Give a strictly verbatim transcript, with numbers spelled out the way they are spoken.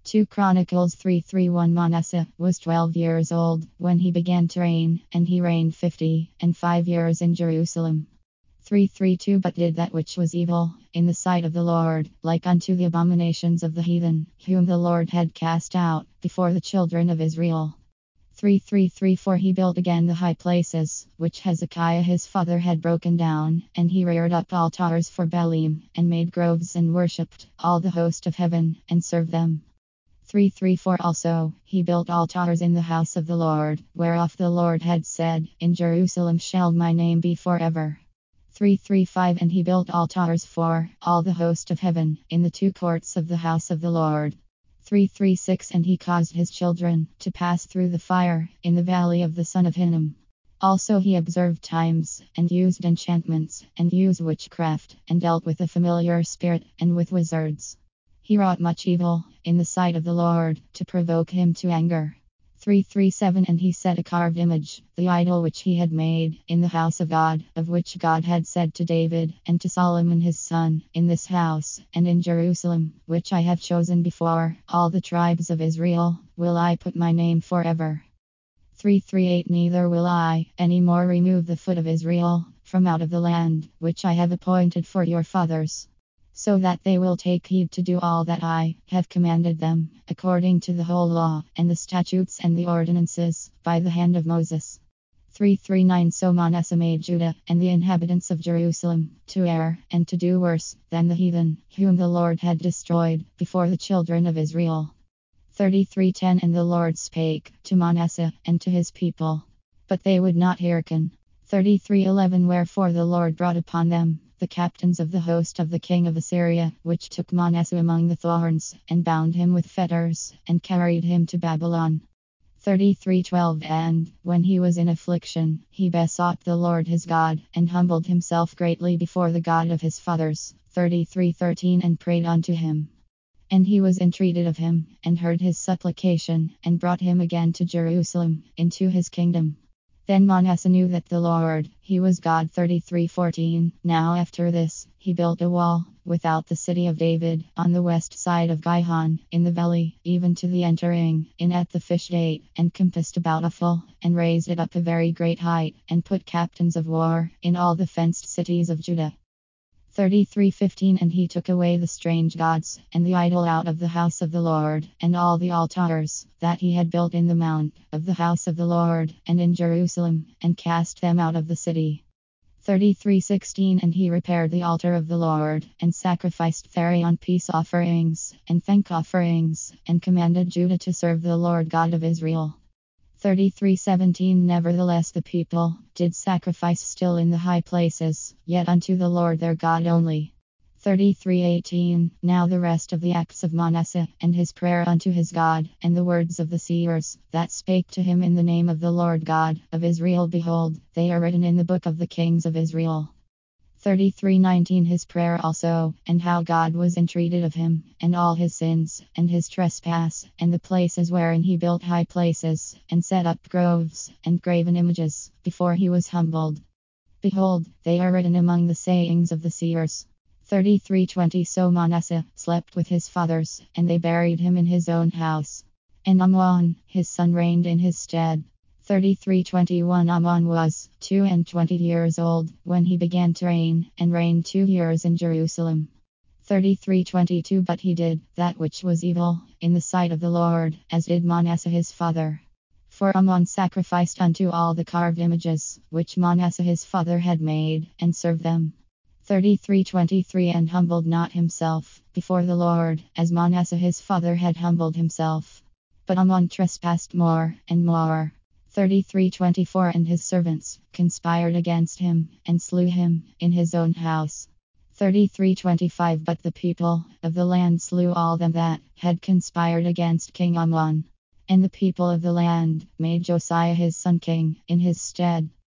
two Chronicles three thirty-one. Manasseh was twelve years old when he began to reign, and he reigned fifty and five years in Jerusalem. three thirty-two But did that which was evil in the sight of the Lord, like unto the abominations of the heathen, whom the Lord had cast out before the children of Israel. three thirty-three For he built again the high places, which Hezekiah his father had broken down, and he reared up altars for Baalim, and made groves and worshipped all the host of heaven, and served them. three thirty-four Also, he built altars in the house of the Lord, whereof the Lord had said, In Jerusalem shall my name be forever. three thirty-five And he built altars for all the host of heaven, in the two courts of the house of the Lord. three thirty-six And he caused his children to pass through the fire in the valley of the son of Hinnom. Also he observed times, and used enchantments, and used witchcraft, and dealt with a familiar spirit, and with wizards. He wrought much evil in the sight of the Lord, to provoke him to anger. three thirty-seven And he set a carved image, the idol which he had made, in the house of God, of which God had said to David and to Solomon his son, In this house, and in Jerusalem, which I have chosen before all the tribes of Israel, will I put my name forever. three thirty-eight Neither will I any more remove the foot of Israel from out of the land, which I have appointed for your fathers, so that they will take heed to do all that I have commanded them, according to the whole law, and the statutes and the ordinances, by the hand of Moses. three thirty-nine So Manasseh made Judah and the inhabitants of Jerusalem to err, and to do worse than the heathen, whom the Lord had destroyed before the children of Israel. thirty-three ten And the Lord spake to Manasseh and to his people, but they would not hearken. thirty-three eleven Wherefore the Lord brought upon them the captains of the host of the king of Assyria, which took Manasseh among the thorns, and bound him with fetters, and carried him to Babylon. thirty-three twelve And, when he was in affliction, he besought the Lord his God, and humbled himself greatly before the God of his fathers. thirty-three thirteen And prayed unto him. And he was entreated of him, and heard his supplication, and brought him again to Jerusalem, into his kingdom. Then Manasseh knew that the Lord, he was God. thirty-three fourteen Now after this, he built a wall, without the city of David, on the west side of Gihon, in the valley, even to the entering in at the fish gate, and compassed about Ophel, and raised it up a very great height, and put captains of war in all the fenced cities of Judah. thirty-three fifteen And he took away the strange gods, and the idol out of the house of the Lord, and all the altars that he had built in the mount of the house of the Lord, and in Jerusalem, and cast them out of the city. thirty-three sixteen And he repaired the altar of the Lord, and sacrificed thereon peace offerings, and thank offerings, and commanded Judah to serve the Lord God of Israel. thirty-three seventeen Nevertheless the people did sacrifice still in the high places, yet unto the Lord their God only. thirty-three eighteen Now the rest of the acts of Manasseh, and his prayer unto his God, and the words of the seers, that spake to him in the name of the Lord God of Israel, behold, they are written in the book of the kings of Israel. thirty-three nineteen His prayer also, and how God was entreated of him, and all his sins, and his trespass, and the places wherein he built high places, and set up groves, and graven images, before he was humbled. Behold, they are written among the sayings of the seers. thirty-three twenty So Manasseh slept with his fathers, and they buried him in his own house. And Amon, his son, reigned in his stead. thirty-three twenty-one Amon was two and twenty years old when he began to reign, and reigned two years in Jerusalem. thirty-three twenty-two But he did that which was evil in the sight of the Lord, as did Manasseh his father. For Amon sacrificed unto all the carved images which Manasseh his father had made, and served them. thirty-three twenty-three And humbled not himself before the Lord, as Manasseh his father had humbled himself. But Amon trespassed more and more. thirty-three twenty-four And his servants conspired against him, and slew him in his own house. thirty-three twenty-five But the people of the land slew all them that had conspired against King Amon. And the people of the land made Josiah his son king in his stead.